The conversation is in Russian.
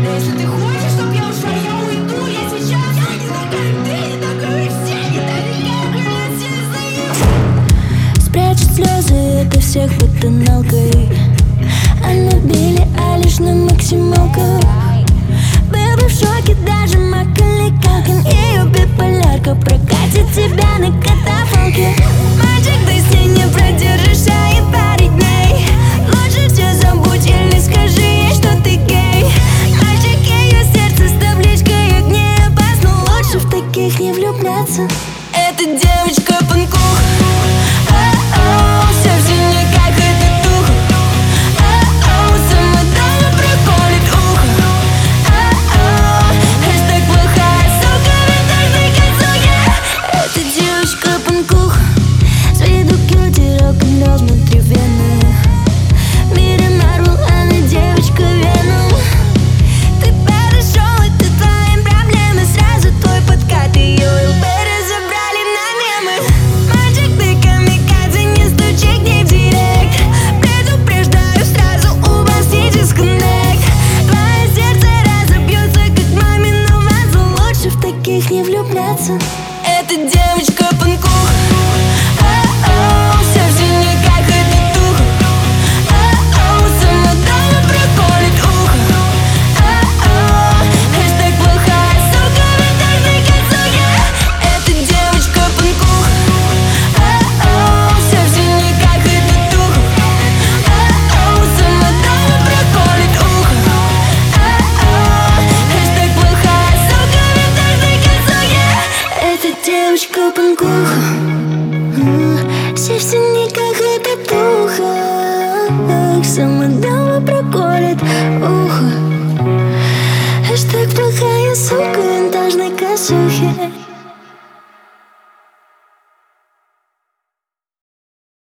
Но если ты хочешь, чтоб я ушла, я уйду. Я сейчас не такая, ты не такая, все не такие. Спрячет слезы, это всех под тоналкой. А на Билли Айлиш на максималках. Был бы в шоке даже Макколей Калкин. Ее биполярка прокатит тебя на катафалке. Мальчик, ты с ней не продержишься и пару дней. Лучше все забудь или скажи ей, что ты гей. Мальчик, ее сердце с табличкой огней опасно. Лучше в таких не влюбляться. Эта девочка панкух. Совсем не как этот дух. Сама дома проколет ухо. Хэштег плохая сука, винтажный концуги. Эта девочка панкух. С виду кьюти, рок-н-ролл внутри вены. В мире Марвел, она девочка Веном. Ты подошел, это твои проблемы. Сразу твой подкат, ее ЛБ разобрали на мемы. Мальчик, ты камикадзе, не стучи к ней в директ. Предупреждаю сразу, у вас есть дисконнект. Твое сердце разобьется, как мамину вазу. Лучше в таких не влюбляться. Эта девочка панкух. Совсем не как этот дух. Сама дома проколет ухо. Хэштег плохая сука, винтажный концуги. Эта девочка панкух. Совсем не как этот дух. Сама дома проколет ухо. Хэштег плохая сука, винтажный концуги. Эта девочка панкуха. Совсем не как эта туха. Сама дома проколет ухо. Хэштег плохая сука, винтажной косухи.